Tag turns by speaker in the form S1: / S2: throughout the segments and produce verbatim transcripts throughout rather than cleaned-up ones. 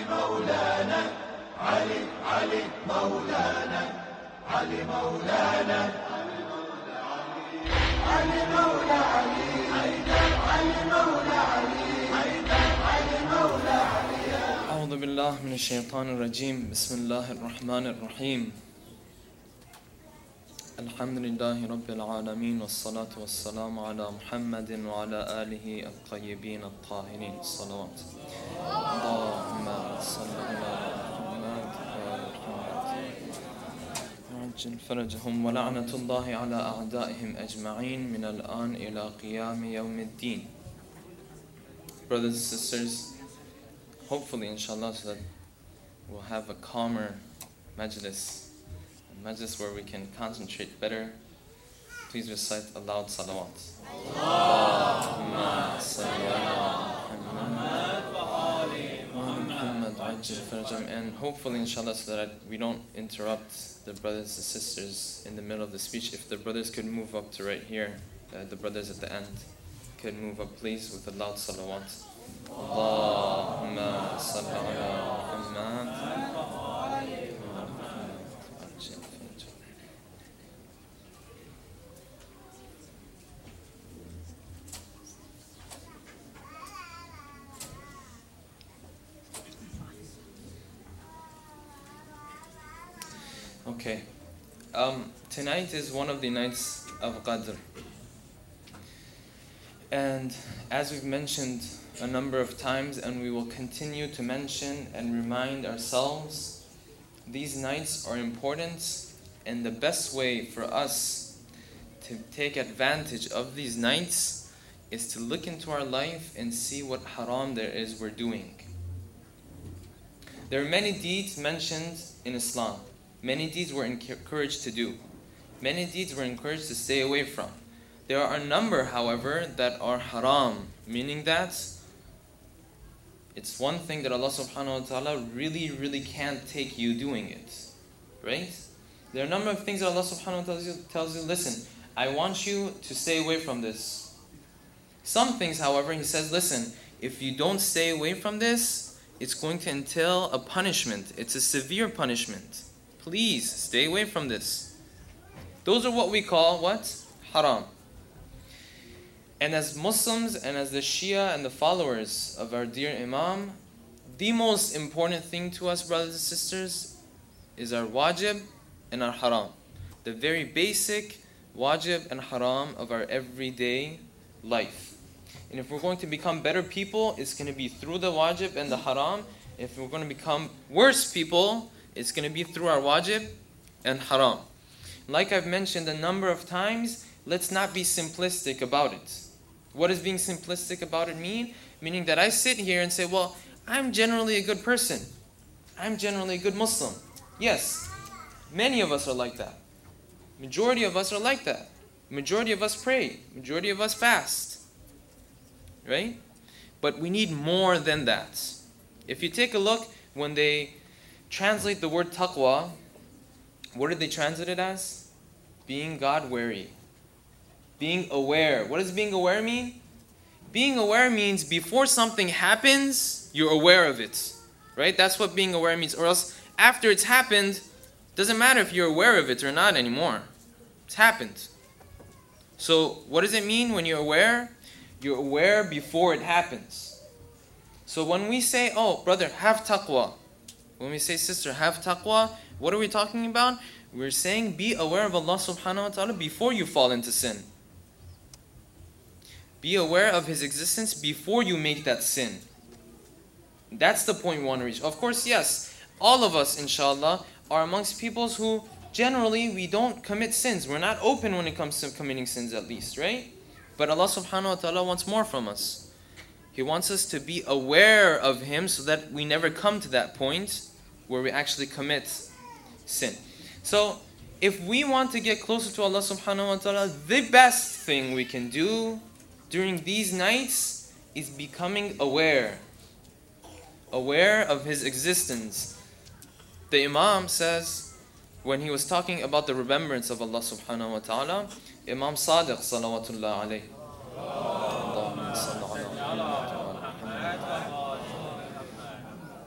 S1: مولانا علي علي مولانا علي مولانا علي مولى علي حيدر علي مولى علي حيدر علي مولى علي.
S2: أعوذ بالله من الشيطان الرجيم. بسم الله الرحمن الرحيم. الحمد لله رب العالمين والصلاة والسلام على محمد وعلى آله الطيبين الطاهرين الصلوات. اللهم صل على محمد وآل محمد وعجل فرجهم ولعنة الله على أعدائهم أجمعين من الآن إلى قيام يوم الدين. Brothers and sisters, hopefully inshallah so that we'll have a calmer majlis, a majlis where we can concentrate better. Please recite a loud salawat. Allahumma salli ala Muhammad wa Muhammad ajil farajam. And hopefully inshallah so that we don't interrupt the brothers and sisters in the middle of the speech. If the brothers could move up to right here, uh, the brothers at the end could move up please with a loud salawat. Allahumma salli ala Muhammad. Okay, um, tonight is one of the nights of Qadr. And as we've mentioned a number of times, and we will continue to mention and remind ourselves, these nights are important, and the best way for us to take advantage of these nights is to look into our life and see what haram there is we're doing. There are many deeds mentioned in Islam. Many deeds we're encouraged to do. Many deeds we're encouraged to stay away from. There are a number, however, that are haram, meaning that it's one thing that Allah subhanahu wa ta'ala really, really can't take you doing it. Right? There are a number of things that Allah subhanahu wa ta'ala tells you, listen, I want you to stay away from this. Some things, however, He says, listen, if you don't stay away from this, it's going to entail a punishment. It's a severe punishment. Please stay away from this. Those are what we call what? Haram. And as Muslims and as the Shia and the followers of our dear Imam, the most important thing to us, brothers and sisters, is our wajib and our haram. The very basic wajib and haram of our everyday life. And if we're going to become better people, it's going to be through the wajib and the haram. If we're going to become worse people, it's going to be through our wajib and haram. Like I've mentioned a number of times, let's not be simplistic about it. What does being simplistic about it mean? Meaning that I sit here and say, well, I'm generally a good person. I'm generally a good Muslim. Yes, many of us are like that. Majority of us are like that. Majority of us pray. Majority of us fast. Right? But we need more than that. If you take a look, when they translate the word taqwa, what did they translate it as? Being God-wary. Being aware. What does being aware mean? Being aware means before something happens, you're aware of it. Right? That's what being aware means. Or else, after it's happened, doesn't matter if you're aware of it or not anymore. It's happened. So, what does it mean when you're aware? You're aware before it happens. So when we say, oh, brother, have taqwa. When we say, sister, have taqwa, what are we talking about? We're saying, be aware of Allah subhanahu wa ta'ala before you fall into sin. Be aware of His existence before you make that sin. That's the point we want to reach. Of course, yes, all of us, inshallah, are amongst peoples who generally we don't commit sins. We're not open when it comes to committing sins at least, right? But Allah subhanahu wa ta'ala wants more from us. He wants us to be aware of Him so that we never come to that point where we actually commit sin. So, if we want to get closer to Allah subhanahu wa ta'ala, the best thing we can do during these nights is becoming aware. Aware of His existence. The Imam says, when he was talking about the remembrance of Allah subhanahu wa ta'ala, Imam Sadiq salawatullah alayhi.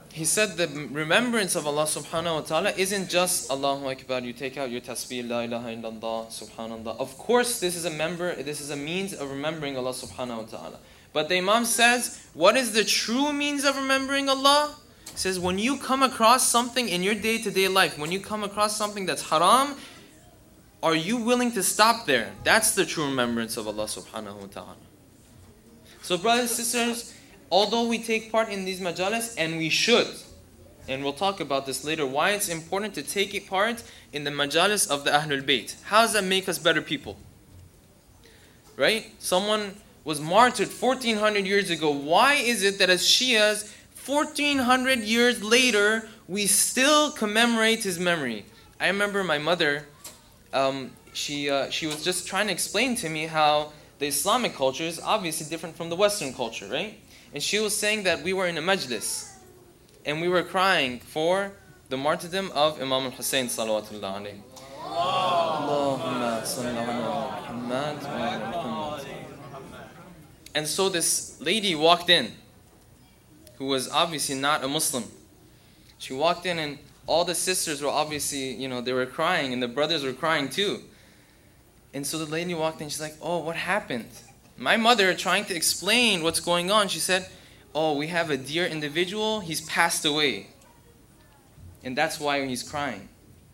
S2: he said the remembrance of Allah subhanahu wa ta'ala isn't just Allahu Akbar, you take out your tasbih, la ilaha illallah, subhanallah. Of course, this is a member, this is a means of remembering Allah subhanahu wa ta'ala. But the Imam says, what is the true means of remembering Allah? He says, when you come across something in your day-to-day life, when you come across something that's haram, are you willing to stop there? That's the true remembrance of Allah subhanahu wa ta'ala. So brothers and sisters, although we take part in these majalis, and we should, and we'll talk about this later, why it's important to take a part in the majalis of the Ahlul Bayt. How does that make us better people? Right? Someone was martyred fourteen hundred years ago. Why is it that as Shias, fourteen hundred years later, we still commemorate his memory? I remember my mother, um, she, uh, she was just trying to explain to me how the Islamic culture is obviously different from the Western culture, right? And she was saying that we were in a majlis and we were crying for the martyrdom of Imam al-Hussein salawatullah alayhi. Allahumma salli ala Muhammad wa ala Muhammad. And so this lady walked in, who was obviously not a Muslim. She walked in and all the sisters were obviously, you know, they were crying and the brothers were crying too. And so the lady walked in, she's like, oh, what happened? My mother, trying to explain what's going on, she said, oh, we have a dear individual, he's passed away. And that's why he's crying.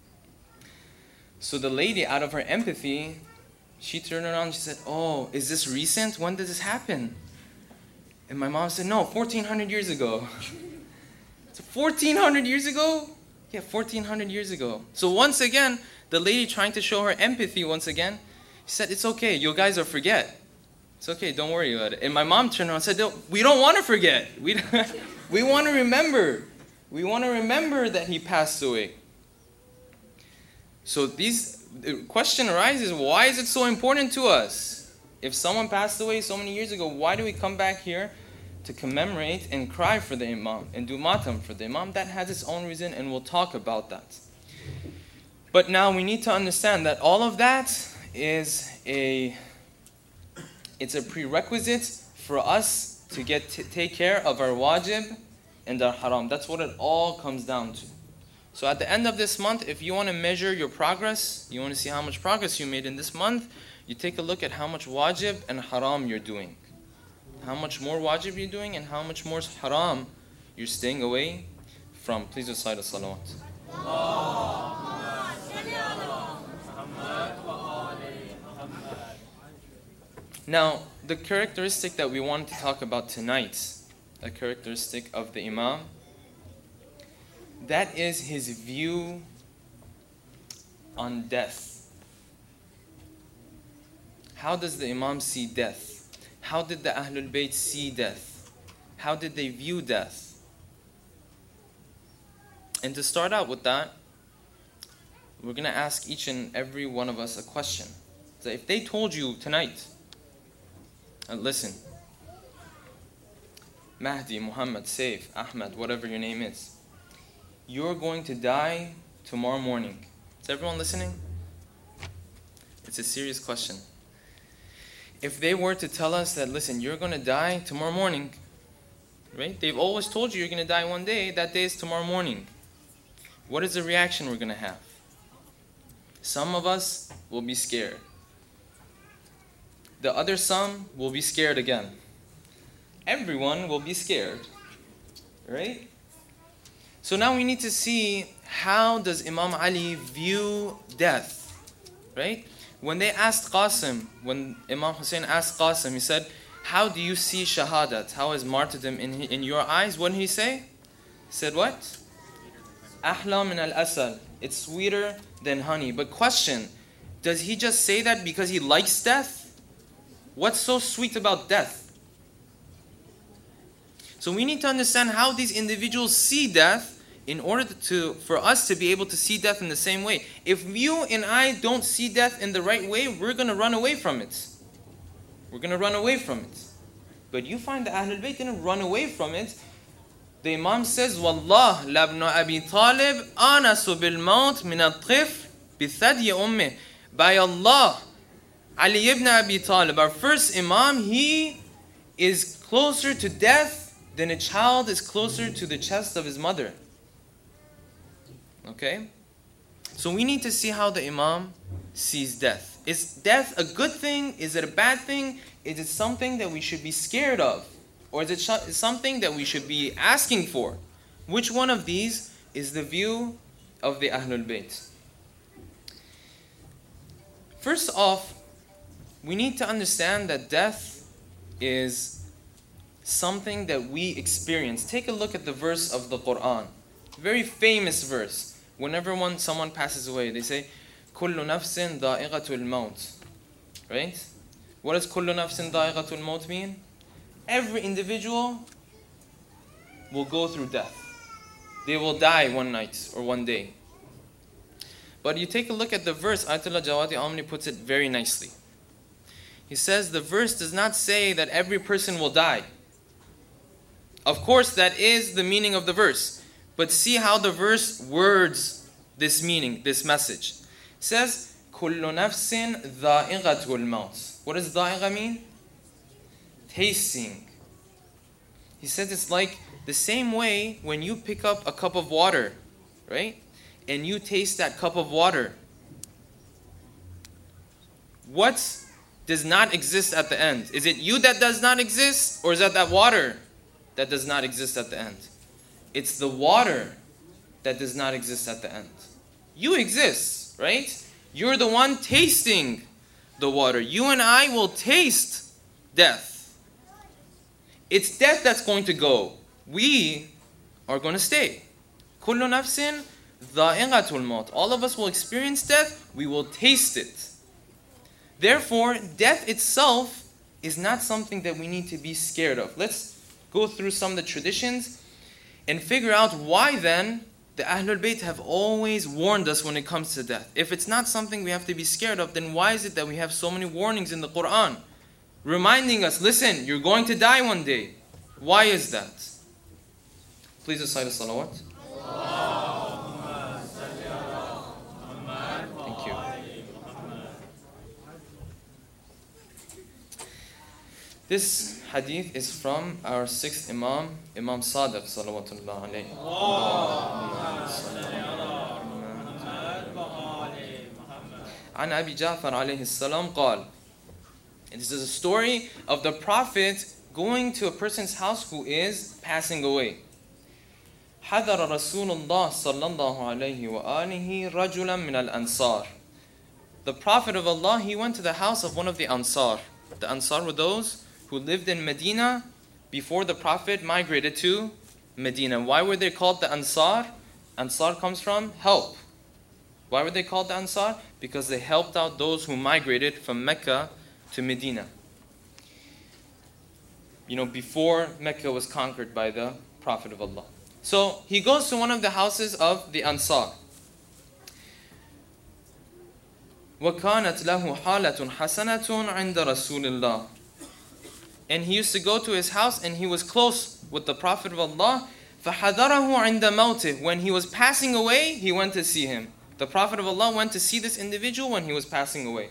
S2: So the lady, out of her empathy, she turned around and she said, oh, is this recent? When did this happen? And my mom said, no, fourteen hundred years ago. So fourteen hundred years ago? Yeah, fourteen hundred years ago. So once again, the lady trying to show her empathy once again, she said, it's okay, you guys will forget. It's okay, don't worry about it. And my mom turned around and said, we don't want to forget. We, we want to remember. We want to remember that he passed away. So these, the question arises, why is it so important to us? If someone passed away so many years ago, why do we come back here to commemorate and cry for the Imam and do matam for the Imam? That has its own reason, and we'll talk about that. But now we need to understand that all of that is a it's a prerequisite for us to get to take care of our wajib and our haram. That's what it all comes down to. So at the end of this month, if you want to measure your progress, you want to see how much progress you made in this month, you take a look at how much wajib and haram you're doing. How much more wajib you're doing and how much more haram you're staying away from. Please recite a salawat. Now, the characteristic that we wanted to talk about tonight, a characteristic of the Imam, that is his view on death. How does the Imam see death? How did the Ahlul Bayt see death? How did they view death? And to start out with that, we're going to ask each and every one of us a question. So if they told you tonight, and listen, Mahdi, Muhammad, Saif, Ahmad, whatever your name is, you're going to die tomorrow morning. Is everyone listening? It's a serious question. If they were to tell us that, listen, you're going to die tomorrow morning, right? They've always told you you're going to die one day, that day is tomorrow morning. What is the reaction we're going to have? Some of us will be scared. The other some will be scared again. Everyone will be scared, right? So now we need to see, how does Imam Ali view death, right? When they asked Qasim, when Imam Hussein asked Qasim, he said, how do you see shahadat? How is martyrdom in, in your eyes? What did he say? He said what? Ahla min al-asal. It's sweeter than honey. But question, does he just say that because he likes death? What's so sweet about death? So we need to understand how these individuals see death in order to, for us to be able to see death in the same way. If you and I don't see death in the right way, we're going to run away from it. We're going to run away from it. But you find the Ahlul Bayt didn't run away from it. The Imam says, Wallah, labnu Abi Talib, anasu bil maut min al-tifl bi thadyi ummih. By Allah, Ali ibn Abi Talib, our first Imam, he is closer to death then a child is closer to the chest of his mother. Okay? So we need to see how the Imam sees death. Is death a good thing? Is it a bad thing? Is it something that we should be scared of? Or is it sh- something that we should be asking for? Which one of these is the view of the Ahlul Bayt? First off, we need to understand that death is something that we experience. Take a look at the verse of the Quran. Very famous verse. Whenever one, someone passes away, they say, كُلُّ نَفْسٍ ذَائِقَةُ الْمَوْتِ. Right? What does كُلُّ نَفْسٍ ذَائِقَةُ الْمَوْتِ mean? Every individual will go through death. They will die one night or one day. But you take a look at the verse, Ayatollah Jawadi Amri puts it very nicely. He says the verse does not say that every person will die. Of course, that is the meaning of the verse. But see how the verse words this meaning, this message. It says, كُلُّ نَفْسٍ ذَائِقَةُ الْمَوْتِ. What does ذَائِقَ mean? Tasting. He says it's like the same way when you pick up a cup of water, right? And you taste that cup of water. What does not exist at the end? Is it you that does not exist? Or is that that water that does not exist at the end? It's the water that does not exist at the end. You exist, right? You're the one tasting the water. You and I will taste death. It's death that's going to go. We are going to stay. كُلُّ نَفْسٍ ذَائِقَةُ الْمَوْتِ. All of us will experience death. We will taste it. Therefore, death itself is not something that we need to be scared of. Let's go through some of the traditions and figure out why then the Ahlul Bayt have always warned us when it comes to death. If it's not something we have to be scared of, then why is it that we have so many warnings in the Quran reminding us, listen, you're going to die one day. Why is that? Please recite a salawat. Thank you. This hadith is from our sixth Imam, Imam Sadiq, salawatullah alayhi. عن أبي جعفر عليه السلام قال. And this is a story of the Prophet going to a person's house who is passing away. حضر رسول الله صلى الله عليه وآله رجلا من الأنصار. The Prophet of Allah, he went to the house of one of the Ansar. The Ansar were those who lived in Medina before the Prophet migrated to Medina. Why were they called the Ansar? Ansar comes from help. Why were they called the Ansar? Because they helped out those who migrated from Mecca to Medina. You know, before Mecca was conquered by the Prophet of Allah. So he goes to one of the houses of the Ansar. وَكَانَتْ لَهُ حَالَةٌ حَسَنَةٌ عِنْدَ رَسُولِ اللَّهِ. And he used to go to his house and he was close with the Prophet of Allah. فَحَذَرَهُ عِنْدَ مَوْتِهِ. When he was passing away, he went to see him. The Prophet of Allah went to see this individual when he was passing away.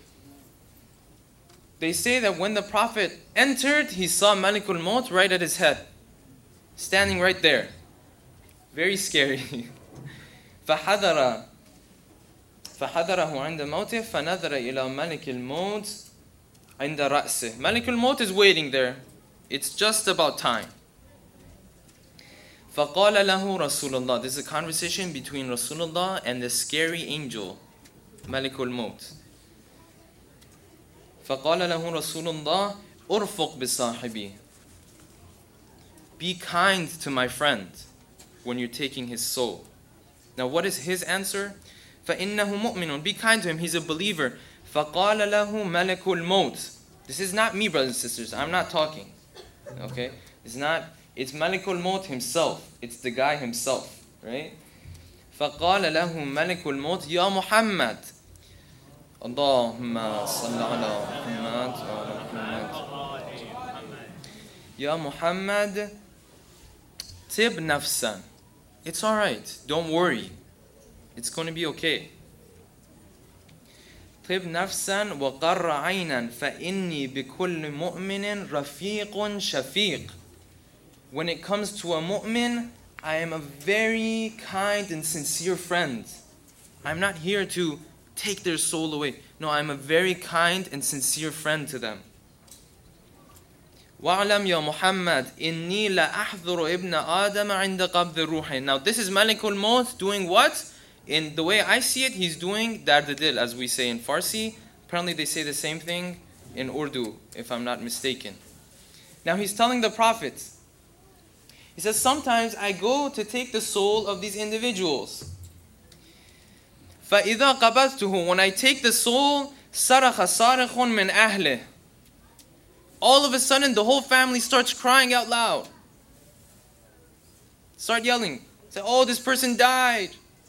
S2: They say that when the Prophet entered, he saw Malikul Maut right at his head, standing right there. Very scary. فَحَذَرَ فَحَذَرَهُ عِنْدَ مَوْتِهِ فَنَذَرَ إِلَى مَلِكِ الْمَوْتِ عِنْدَ رَأْسِهِ. Malikul Maut is waiting there. It's just about time. فَقَالَ لَهُ رَسُولُ اللَّهِ. This is a conversation between Rasulullah and the scary angel, Malikul Maut. فَقَالَ لَهُ رَسُولُ اللَّهِ أُرْفُقْ بِصَاحِبِي. Be kind to my friend when you're taking his soul. Now what is his answer? فَإِنَّهُ مُؤْمِنٌ. Be kind to him, he's a believer. فَقَالَ لَهُ مَلَكُ الْمَوْتِ. This is not me, brothers and sisters. I'm not talking. Okay? It's not, it's Malikul Maut himself. It's the guy himself. Right? فَقَالَ لَهُ مَلَكُ الْمَوْتِ يَا مُحَمَّدْ. اللهم صل على محمد وعلى محمد. يا محمد طب نفسا. It's alright. Don't worry. It's going to be okay. طب نفسا وقر عينا فإني بكل مؤمن رفيق شفيق. when it comes to a mu'min, I am a very kind and sincere friend. I'm not here to take their soul away. No, I'm a very kind and sincere friend to them. وَعْلَمْ يَا مُحَمَّدْ إِنِّي لَأَحْذُرُ إِبْنَ آدَمَ عِنْدَ قَبْضِ الرُّوحِ. Now this is Malikul Maut doing what? In the way I see it, he's doing Dard Dil, as we say in Farsi. Apparently they say the same thing in Urdu, if I'm not mistaken. Now he's telling the Prophet, he says, sometimes I go to take the soul of these individuals. فَإِذَا قَبَضْتُهُ. When I take the soul, صَرَخَ صَارِخٌ مِّنْ أَهْلِهِ. All of a sudden, the whole family starts crying out loud. Start yelling. Say, oh, this person died.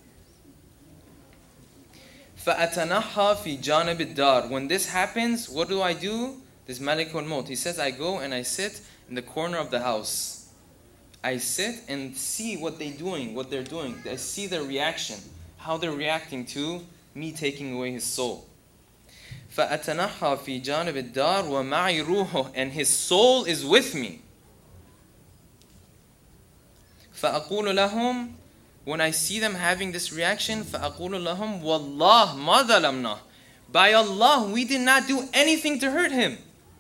S2: فَأَتَنَحَّى فِي جَانِبِ الدَّارِ. When this happens, what do I do? This Malikul Maut. He says, I go and I sit in the corner of the house. I sit and see what they're doing, what they're doing. I see their reaction, how they're reacting to me taking away his soul. فَأَتَنَحَّى فِي جَانِبِ الدَّارِ وَمَعِي رُوحُهُ. And his soul is with me. فَأَقُولُ لَهُمْ. When I see them having this reaction, فَأَقُولُ لَهُمْ وَاللَّهِ مَا ظَلَمْنَا. By Allah, we did not do anything to hurt him.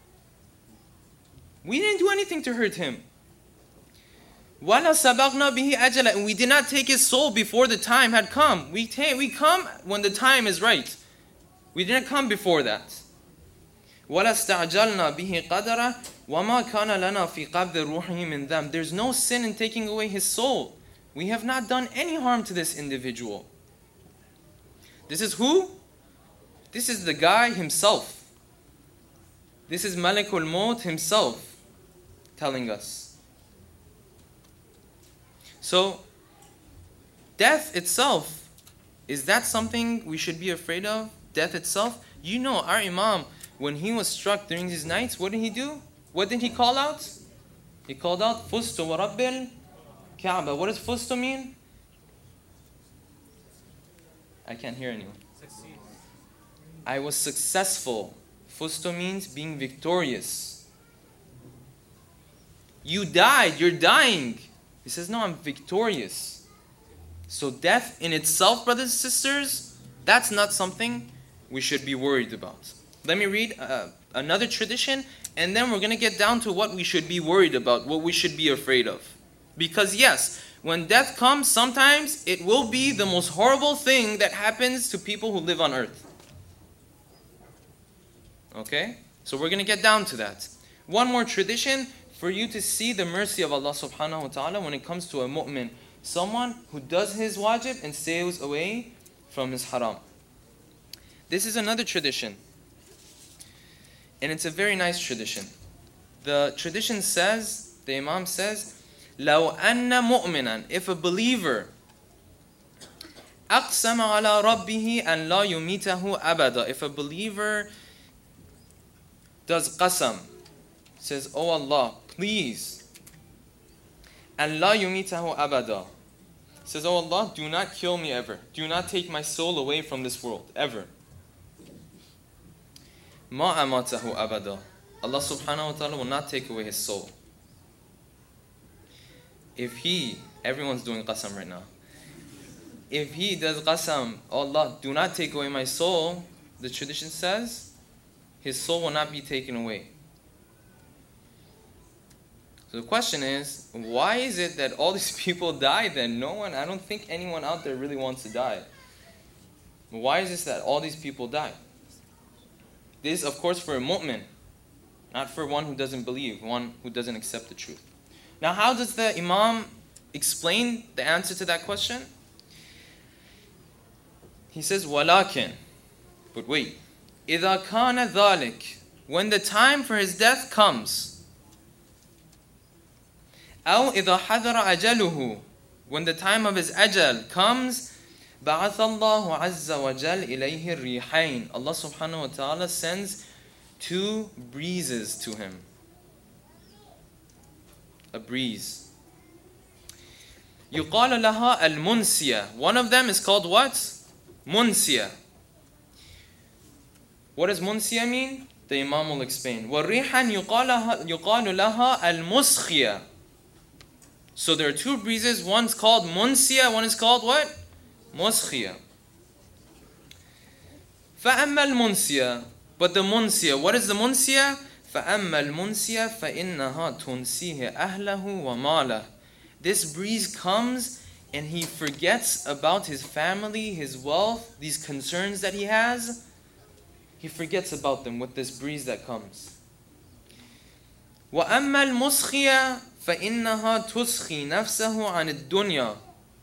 S2: We didn't do anything to hurt him. وَلَا سَبَقْنَا بِهِ أَجَلًا. And we did not take his soul before the time had come. We, ta- we come when the time is right. We didn't come before that. وَلَا اسْتَعْجَلْنَا بِهِ قَدَرًا وَمَا كَانَ لَنَا فِي قَبْضِ رُوحِهِ مِنْ ذَنْبٍ. There's no sin in taking away his soul. We have not done any harm to this individual. This is who? This is the guy himself. This is Malikul Maut himself telling us. So, death itself, is that something we should be afraid of? Death itself? You know, our Imam, when he was struck during these nights, what did he do? What did he call out? He called out, Fustu wa Rabbil Kaaba. What does Fustu mean? I can't hear anyone. Succeed. I was successful. Fustu means being victorious. You died, you're dying. He says, no, I'm victorious. So death in itself, brothers and sisters, that's not something we should be worried about. Let me read uh, another tradition, and then we're going to get down to what we should be worried about, what we should be afraid of. Because yes, when death comes, sometimes it will be the most horrible thing that happens to people who live on earth. Okay? So we're going to get down to that. One more tradition for you to see the mercy of Allah subhanahu wa ta'ala when it comes to a mu'min. Someone who does his wajib and stays away from his haram. This is another tradition. And it's a very nice tradition. The tradition says, the Imam says, لَوْ أَنَّ مُؤْمِنًا. If a believer أَقْسَمَ عَلَى رَبِّهِ أَنْ لَا يُمِيتَهُ أَبَدًا. If a believer does qasam, says, oh Allah, please, أَنْ لَا يُمِيتَهُ أَبَدًا. Says, oh Allah, do not kill me ever. Do not take my soul away from this world, ever. مَا أَمَاتَهُ أَبَدًا. Allah subhanahu wa ta'ala will not take away his soul. If he, everyone's doing qasam right now. If he does qasam, oh Allah, do not take away my soul, the tradition says, his soul will not be taken away. So the question is, why is it that all these people die then? No one, I don't think anyone out there really wants to die. Why is this that all these people die? This, of course, for a mu'min, not for one who doesn't believe, one who doesn't accept the truth. Now, how does the Imam explain the answer to that question? He says, وَلَكِنْ. But wait. إِذَا كَانَ ذَلِكَ. When the time for his death comes. أَوْ إِذَا حَذَرَ أَجَلُهُ. When the time of his ajal comes, بَعَثَ اللَّهُ عَزَّ وَجَلْ إِلَيْهِ الرِّيحَيْنِ. Allah subhanahu wa ta'ala sends two breezes to him. A breeze. يُقَالَ لَهَا الْمُنْسِيَةِ. One of them is called what? Munsiya. What does munsiya mean? The Imam will explain. وَالرِّيحًا يُقَالُ لَهَا الْمُسْخِيَةِ. So there are two breezes. One's called munsiya, one is called what? Muskhiya. فَأَمَّا الْمُنْسِيَةِ But the munsiya, what is the munsiya? فَأَمَّا الْمُنْسِيَةِ فَإِنَّهَا تُنْسِيهِ أَهْلَهُ وَمَالَهُ This breeze comes and he forgets about his family, his wealth, these concerns that he has. He forgets about them with this breeze that comes. وَأَمَّا الْمُسْخِيَةِ فَإِنَّهَا تُسْخِي نَفْسَهُ عَنِ الدُّنْيَا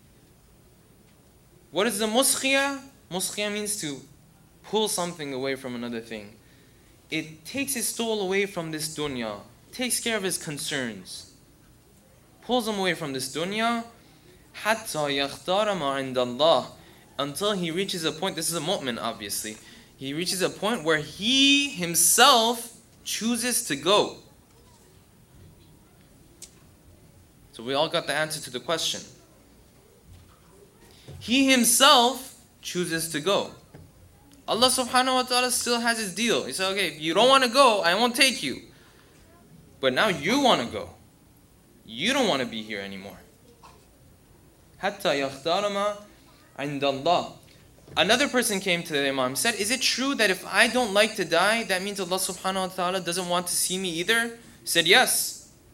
S2: What is the muskhiya? Muskhiya means to pull something away from another thing. It takes his soul away from this dunya, takes care of his concerns, pulls him away from this dunya, حَتَّى يَخْتَارَ مَا عِنْدَ اللَّهِ Until he reaches a point, this is a mu'min obviously, he reaches a point where he himself chooses to go. So we all got the answer to the question. He himself chooses to go. Allah subhanahu wa ta'ala still has his deal. He said, okay, if you don't want to go, I won't take you. But now you want to go. You don't want to be here anymore. حَتَّى يَخْتَارَ مَا عِنْدَ اللَّهِ Another person came to the Imam, said, is it true that if I don't like to die, that means Allah subhanahu wa ta'ala doesn't want to see me either? He said, yes.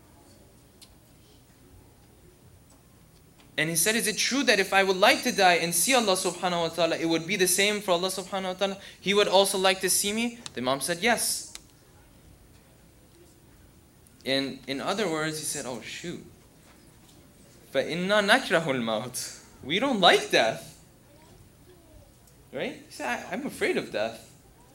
S2: And he said, is it true that if I would like to die and see Allah subhanahu wa ta'ala, it would be the same for Allah subhanahu wa ta'ala? He would also like to see me? The Imam said, yes. And in other words, he said, oh shoot. فَإِنَّا نَكْرَهُ الْمَوْتِ We don't like death. Right? He said, I, I'm afraid of death.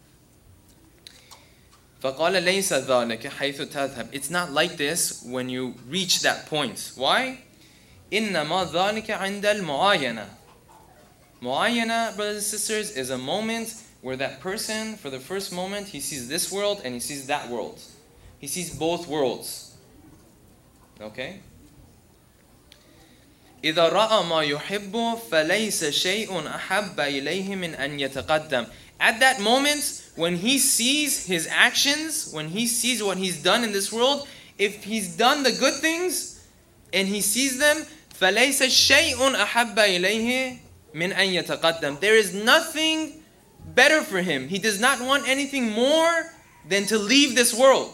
S2: فَقَالَ لَيْسَ ذَلَكَ حَيْثُ تَذْهَبْ It's not like this when you reach that point. Why? إِنَّمَا ذَلِكَ عِنْدَ الْمُعَايَنَةِ Mu'ayyana, brothers and sisters, is a moment where that person, for the first moment, he sees this world and he sees that world. He sees both worlds. Okay? إِذَا رَأَى مَا يُحِبُّ فَلَيْسَ شَيْءٌ أَحَبَّ إِلَيْهِ مِنْ أَنْ يَتَقَدَّمْ At that moment, when he sees his actions, when he sees what he's done in this world, if he's done the good things and he sees them, فَلَيْسَ شَيْءٌ أَحَبَّ إِلَيْهِ مِنْ أَنْ يَتَقَدَّمْ There is nothing better for him. He does not want anything more than to leave this world.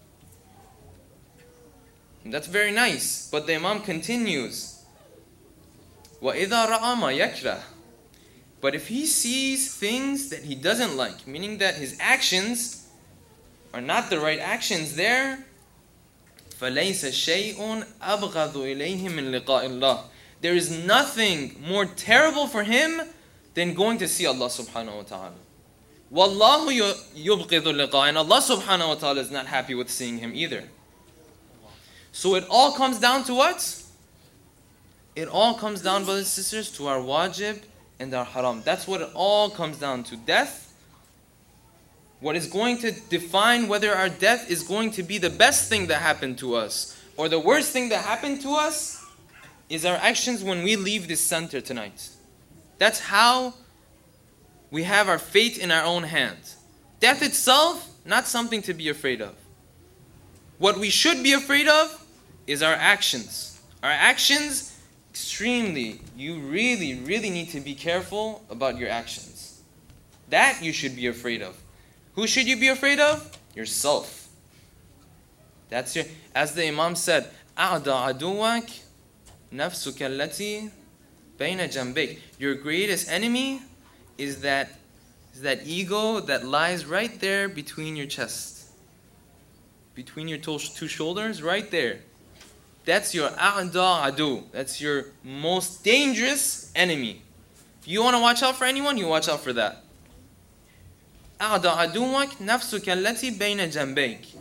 S2: And that's very nice. But the Imam continues, وَإِذَا رَأَى مَا يَكْرَهُ But if he sees things that he doesn't like, meaning that his actions are not the right actions there, فَلَيْسَ شَيْءٌ أَبْغَضُ إِلَيْهِ مِنْ لِقَاءِ اللَّهِ There is nothing more terrible for him than going to see Allah subhanahu wa ta'ala. وَاللَّهُ يُبْغِضُ اللِّقَاءِ And Allah subhanahu wa ta'ala is not happy with seeing him either. So it all comes down to what? It all comes down, brothers and sisters, to our wajib and our haram. That's what it all comes down to. Death. What is going to define whether our death is going to be the best thing that happened to us or the worst thing that happened to us is our actions when we leave this center tonight. That's how we have our fate in our own hands. Death itself, not something to be afraid of. What we should be afraid of is our actions. Our actions, extremely, you really, really need to be careful about your actions. That you should be afraid of. Who should you be afraid of? Yourself. That's your, as the Imam said, أَعْدَى عَدُوَّكَ نَفْسُكَ الَّتِي بَيْنَ جَنْبَيْكَ Your greatest enemy is that, is that ego that lies right there between your chest. Between your two shoulders, right there. That's your a'da adu. That's your most dangerous enemy. If you want to watch out for anyone, you watch out for that. أَعْدَى عَدُوَّكَ نَفْسُكَ الَّتِي بَيْنَ جَنْبَيْكَ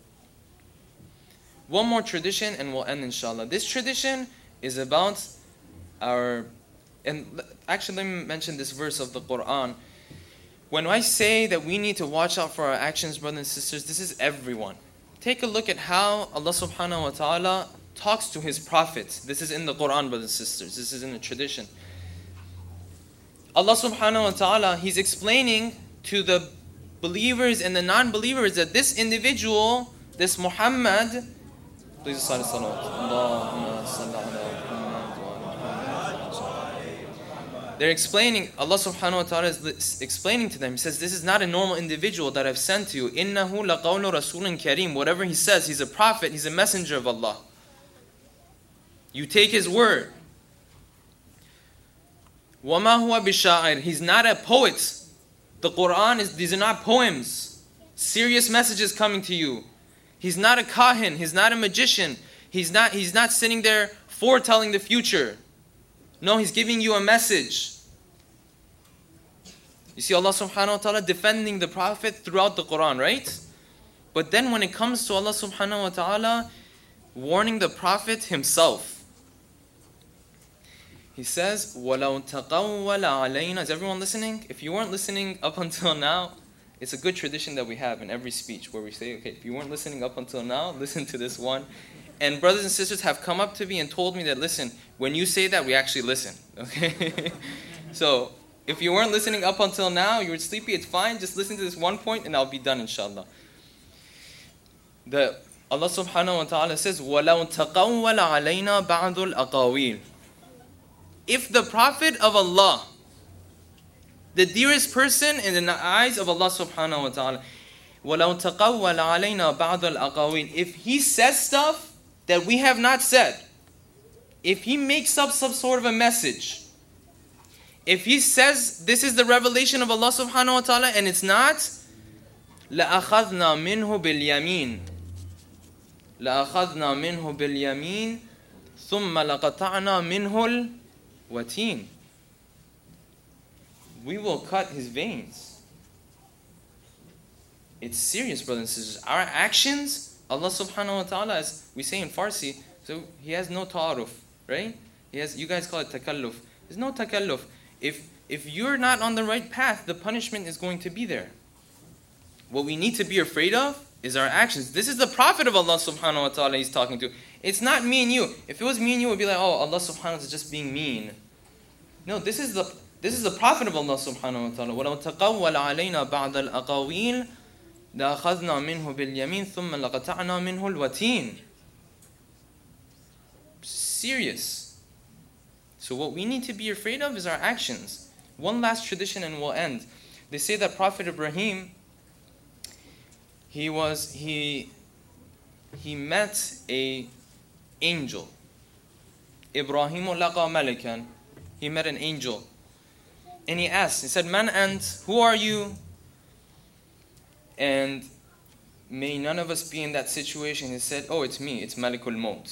S2: One more tradition and we'll end inshallah. This tradition is about our, and actually let me mention this verse of the Quran. When I say that we need to watch out for our actions, brothers and sisters, this is everyone. Take a look at how Allah subhanahu wa ta'ala talks to His prophets. This is in the Quran, brothers and sisters. This is in the tradition. Allah subhanahu wa ta'ala, He's explaining to the believers and the non-believers that this individual, this Muhammad, please sallallahu They're explaining, Allah subhanahu wa ta'ala is explaining to them. He says, this is not a normal individual that I've sent to you. إِنَّهُ لَقَوْلُ رَسُولٍ كَرِيمٍ. Whatever he says, he's a prophet, he's a messenger of Allah. You take his word. وَمَا هُوَ بِشَاعِرٍ. He's not a poet. The Quran, is these are not poems. Serious messages coming to you. He's not a kahin. He's not a magician. He's not, he's not sitting there foretelling the future. No, he's giving you a message. You see Allah subhanahu wa ta'ala defending the Prophet throughout the Quran, right? But then when it comes to Allah subhanahu wa ta'ala warning the Prophet himself, he says, وَلَوْ تَقَوَّلَ عَلَيْنَا. Is everyone listening? If you weren't listening up until now, it's a good tradition that we have in every speech where we say, okay, if you weren't listening up until now, listen to this one. And brothers and sisters have come up to me and told me that, listen, when you say that, we actually listen. Okay? So, if you weren't listening up until now, you were sleepy, it's fine. Just listen to this one point and I'll be done, inshallah. The, Allah subhanahu wa ta'ala says, وَلَوْ تَقَوَّلَ عَلَيْنَا بَعْضُ الْأَقَاوِيلِ. If the Prophet of Allah, the dearest person in the eyes of Allah subhanahu wa ta'ala, وَلَوْ تَقَوَّلَ عَلَيْنَا بَعْضَ الْأَقَاوِيلِ. If he says stuff that we have not said, if he makes up some sort of a message, if he says this is the revelation of Allah subhanahu wa ta'ala and it's not, لَأَخَذْنَا مِنْهُ بِالْيَمِينِ لَأَخَذْنَا مِنْهُ بِالْيَمِينِ ثُمَّ لَقَطَعْنَا مِنْهُ الْوَتِينِ. We will cut his veins. It's serious, brothers and sisters. Our actions, Allah subhanahu wa ta'ala, as we say in Farsi, so he has no ta'aruf, right? He has, you guys call it takalluf. There's no takalluf. If if you're not on the right path, the punishment is going to be there. What we need to be afraid of is our actions. This is the Prophet of Allah subhanahu wa ta'ala he's talking to. It's not me and you. If it was me and you, it would be like, oh, Allah subhanahu wa ta'ala is just being mean. No, this is the this is the Prophet of Allah subhanahu wa ta'ala. وَلَوْ تَقَوَّلَ عَلَيْنَا بَعْضَ الْأَقَاوِيلِ لَأَخَذْنَا مِنْهُ بِالْيَمِينِ ثُمَّ لَقَطَعْنَا مِنْهُ الْوَتِينِ. Serious. So what we need to be afraid of is our actions. One last tradition and we'll end. They say that Prophet Ibrahim, he was he he met a angel. Ibrahimu laqa malikan. He met an angel. And he asked, he said, Man ant, who are you? And may none of us be in that situation. He said, oh, it's me, it's Malikul Maut.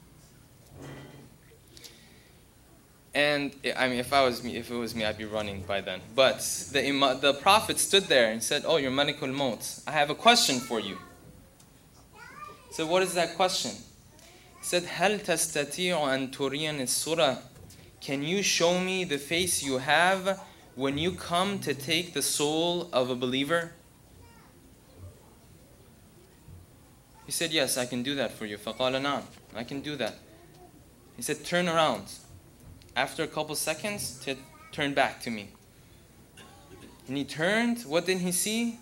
S2: And I mean, if I was me, if it was me, I'd be running by then. But the ima- the Prophet stood there and said, "Oh, you're Malikul Maut. I have a question for you." So what is that question? He said, "Hal tastati'u an turiyan as-surah?" Can you show me the face you have when you come to take the soul of a believer? He said, "Yes, I can do that for you." فَقَالَ نَعَمْ. I can do that. He said, "Turn around." After a couple seconds, to turn back to me. And he turned. What did he see?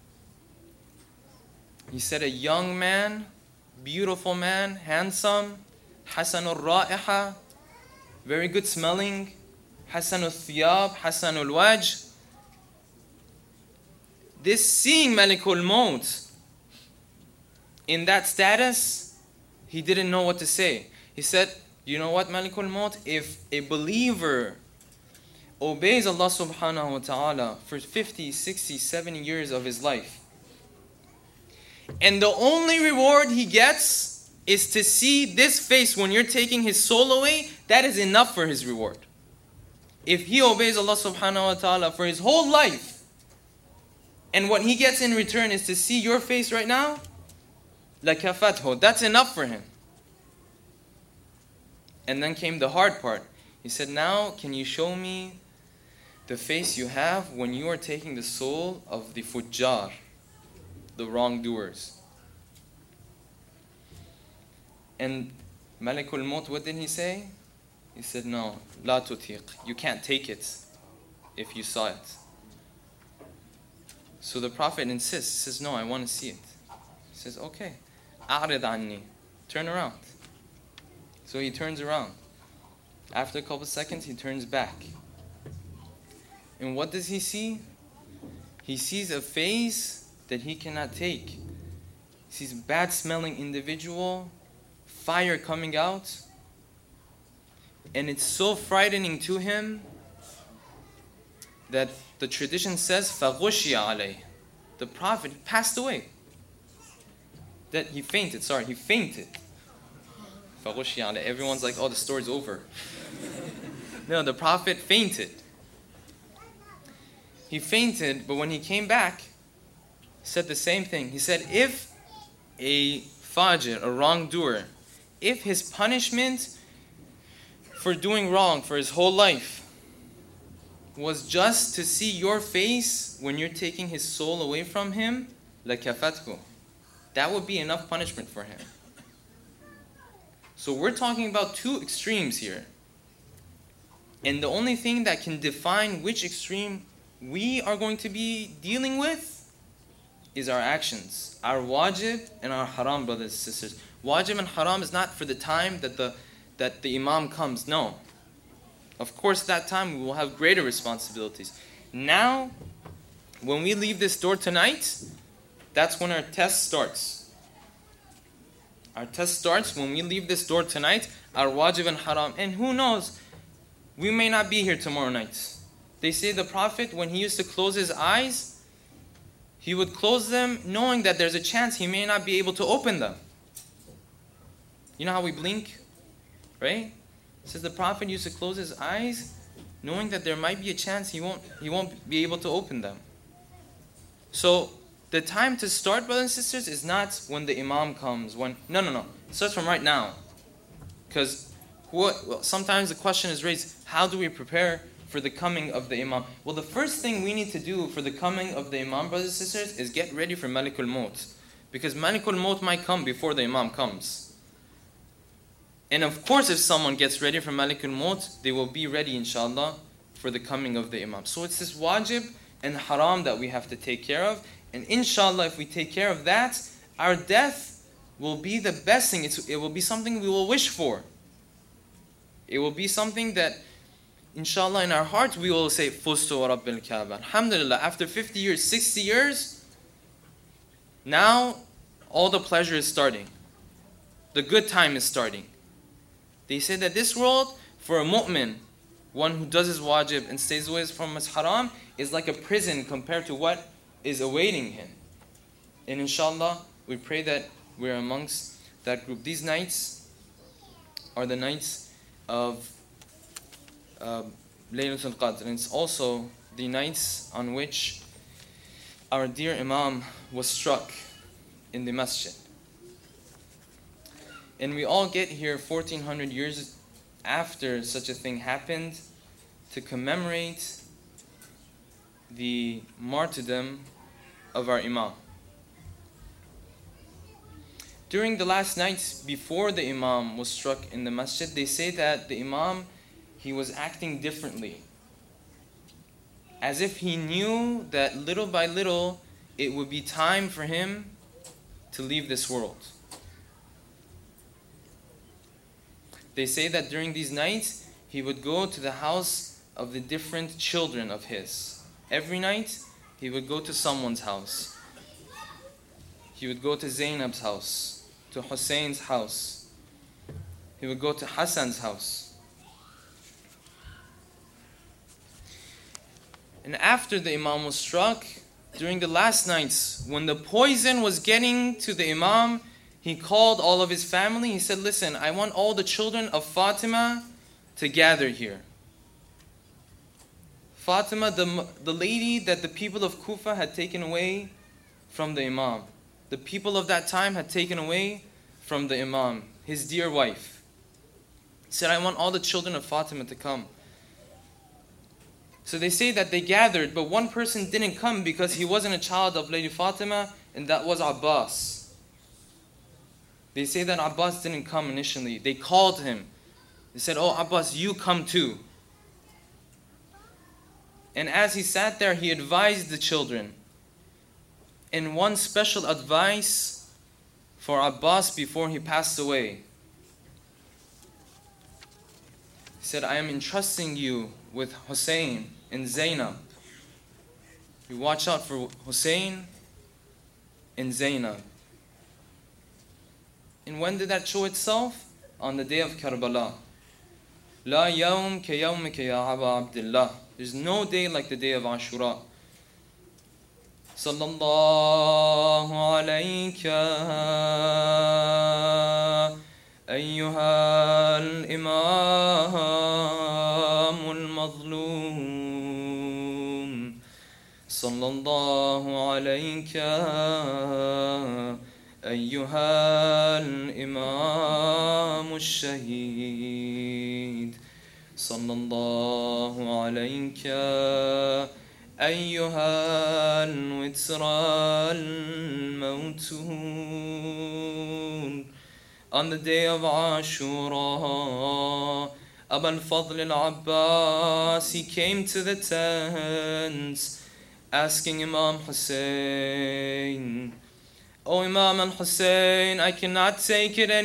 S2: He said a young man, beautiful man, handsome, hasanul ra'iha, very good smelling, hasanul thiyab, hasanul wajh. This seeing Malikul Maut in that status, he didn't know what to say. He said, you know what, Malikul Maut? If a believer obeys Allah subhanahu wa ta'ala for fifty, sixty, seventy years of his life, and the only reward he gets is to see this face when you're taking his soul away, that is enough for his reward. If he obeys Allah subhanahu wa ta'ala for his whole life, and what he gets in return is to see your face right now, لَكَفَتْهُ, that's enough for him. And then came the hard part. He said, now can you show me the face you have when you are taking the soul of the fujjar, the wrongdoers? And Malikul Maut, what did he say? He said, no, la tutiq. You can't take it if you saw it. So the Prophet insists, he says, no, I want to see it. He says, okay, a'rid anni, turn around. So he turns around. After a couple seconds, he turns back. And what does he see? He sees a face that he cannot take. He sees a bad smelling individual, fire coming out. And it's so frightening to him that the tradition says, فَغُشِيَ عَلَيْهِ. The Prophet passed away. That he fainted, sorry, he fainted. فَغُشِيَ عَلَيْهِ. Everyone's like, oh, the story's over. No, the Prophet fainted. He fainted, but when he came back, he said the same thing. He said, if a fajr, a wrongdoer, if his punishment for doing wrong for his whole life was just to see your face when you're taking his soul away from him, لَكَفَتْهُ. That would be enough punishment for him. So we're talking about two extremes here. And the only thing that can define which extreme we are going to be dealing with is our actions, our wajib and our haram, brothers and sisters. Wajib and haram is not for the time that the that the imam comes. No. Of course, that time we will have greater responsibilities. Now, when we leave this door tonight, that's when our test starts. Our test starts when we leave this door tonight, our wajib and haram. And who knows, we may not be here tomorrow night. They say the Prophet, when he used to close his eyes, he would close them knowing that there's a chance he may not be able to open them. You know how we blink? Right? It says the Prophet used to close his eyes knowing that there might be a chance he won't he won't be able to open them. So the time to start, brothers and sisters, is not when the Imam comes. When no no no. It starts from right now. Because what well, sometimes the question is raised, how do we prepare for the coming of the Imam? Well, the first thing we need to do for the coming of the Imam, brothers and sisters, is get ready for Malikul Maut. Because Malikul Maut might come before the Imam comes. And of course, if someone gets ready for Malikul Maut, they will be ready, inshallah, for the coming of the Imam. So it's this wajib and haram that we have to take care of. And inshallah, if we take care of that, our death will be the best thing. It's, it will be something we will wish for. It will be something that, inshallah, in our hearts, we will say, Fustu wa Rabbil Kaaba. Alhamdulillah, after fifty years, sixty years, now all the pleasure is starting. The good time is starting. They say that this world, for a mu'min, one who does his wajib and stays away from his haram, is like a prison compared to what is awaiting him. And inshallah, we pray that we're amongst that group. These nights are the nights of uh, Laylatul Qadr. And it's also the nights on which our dear Imam was struck in the masjid. And we all get here fourteen hundred years after such a thing happened to commemorate the martyrdom of our Imam. During the last nights before the Imam was struck in the masjid, they say that the Imam, he was acting differently. As if he knew that little by little it would be time for him to leave this world. They say that during these nights, he would go to the house of the different children of his. Every night, he would go to someone's house. He would go to Zainab's house, to Hussein's house. He would go to Hassan's house. And after the Imam was struck, during the last nights, when the poison was getting to the Imam, he called all of his family. He said, listen, I want all the children of Fatima to gather here. Fatima, the, the lady that the people of Kufa had taken away from the Imam. The people of that time had taken away from the Imam, his dear wife. He said, I want all the children of Fatima to come. So they say that they gathered, but one person didn't come because he wasn't a child of Lady Fatima, and that was Abbas. They say that Abbas didn't come initially. They called him. They said, oh Abbas, you come too. And as he sat there, he advised the children. And one special advice for Abbas before he passed away. He said, I am entrusting you with Hussein and Zainab. You watch out for Hussein and Zainab. And when did that show itself? On the day of Karbala. La yawm ka yawmika ya Aba Abdullah. There's no day like the day of Ashura. Sallallahu alayka ayyuha al-imam al-mazlum. Sallallahu alayka أيها الإمام الشهيد صلى الله عليك أيها الوتر الموتون. On the day of Ashura, Abu al-Fadl al-Abbas, he came to the tents asking Imam Hussein, "O Imam al-Hussein, I cannot take it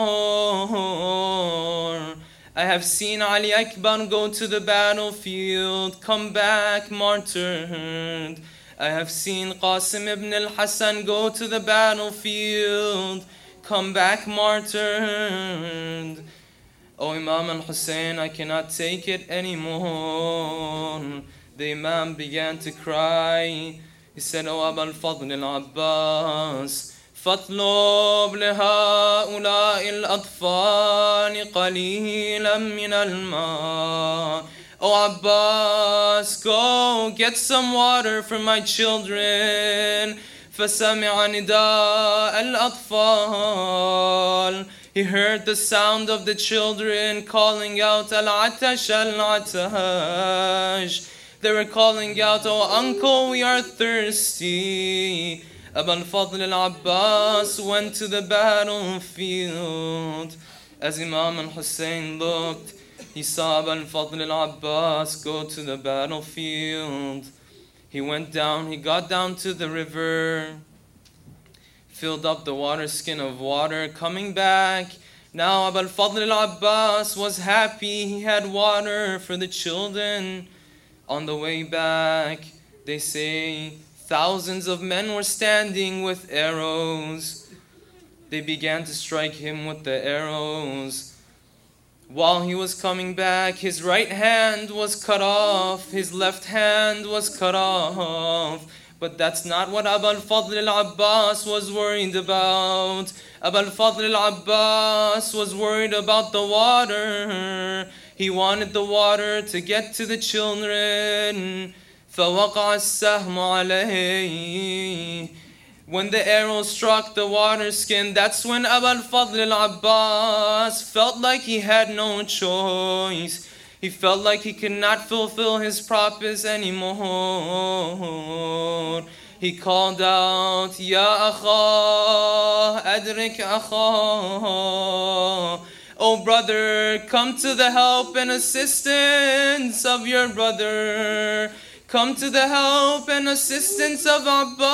S2: anymore. I have seen Ali Akbar go to the battlefield, come back martyred. I have seen Qasim ibn al-Hassan go to the battlefield, come back martyred. O Imam al-Hussein, I cannot take it anymore." The Imam began to cry. He said, "O Abu al-Fadl al-Abbas, فاطلب لهؤلاء الأطفال قليلا من الماء." "O Abbas, go get some water for my children." فسمع نداء الأطفال. He heard the sound of the children calling out, "Al-Atash, Al-Atash." They were calling out, "Oh uncle, we are thirsty." Abu al-Fadl al-Abbas went to the battlefield. As Imam al-Hussein looked, he saw Abu al-Fadl al-Abbas go to the battlefield. He went down, he got down to the river, filled up the water skin of water, coming back. Now Abu al-Fadl al-Abbas was happy, he had water for the children. On the way back, they say thousands of men were standing with arrows. They began to strike him with the arrows. While he was coming back, his right hand was cut off, his left hand was cut off. But that's not what Abu al-Fadl al-Abbas was worried about. Abu al-Fadl al-Abbas was worried about the water. He wanted the water to get to the children. فَوَقَعَ السَّهْمُ عَلَيْهِ. When the arrow struck the water skin, that's when Abu al-Fadl al-Abbas felt like he had no choice. He felt like he could not fulfill his purpose anymore. He called out, "Ya akha, adrik akha." "Oh brother, come to the help and assistance of your brother. Come to the help and assistance of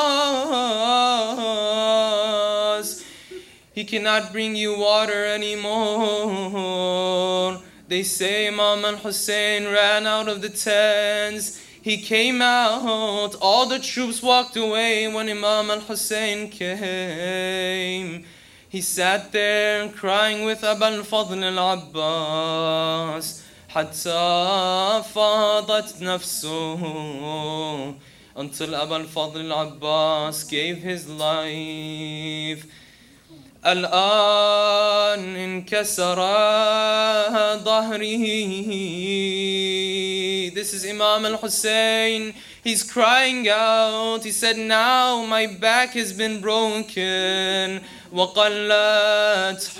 S2: Abbas. He cannot bring you water anymore." They say Imam al-Hussein ran out of the tents. He came out. All the troops walked away when Imam al-Hussein came. He sat there crying with Abu al-Fadl al-Abbas. حتى فاضت نفسه, until Abu al-Fadl al-Abbas gave his life. الآن انكسر ظهره. This is Imam al-Hussein. He's crying out. He said, "Now my back has been broken. وقلت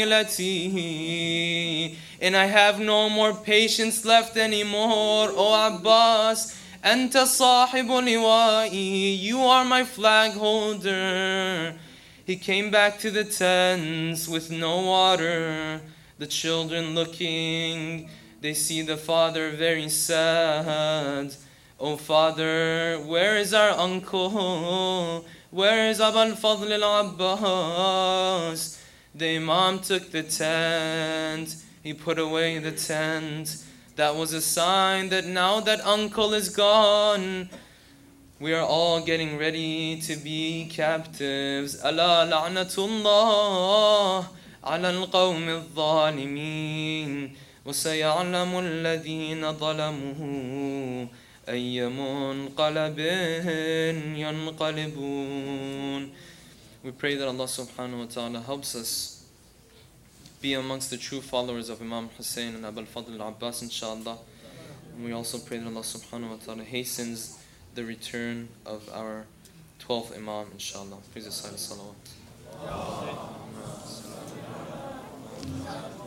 S2: حيلتي. And I have no more patience left anymore. O Abbas, أنت صاحب لوائي. You are my flag holder." He came back to the tents with no water. The children looking, they see the father very sad. "Oh father, where is our uncle? Where is Abu al-Fadl al-Abbas?" The Imam took the tent. He put away the tent. That was a sign that now that uncle is gone, we are all getting ready to be captives. ألا لعنة الله على القوم الظالمين وسيعلم الذين ظلموا أي منقلب ينقلبون. We pray that Allah subhanahu wa ta'ala helps us be amongst the true followers of Imam Hussein and Abul Fadl al-Abbas, inshallah. And we also pray that Allah subhanahu wa ta'ala hastens the return of our twelfth Imam, inshallah. Please recite salawat.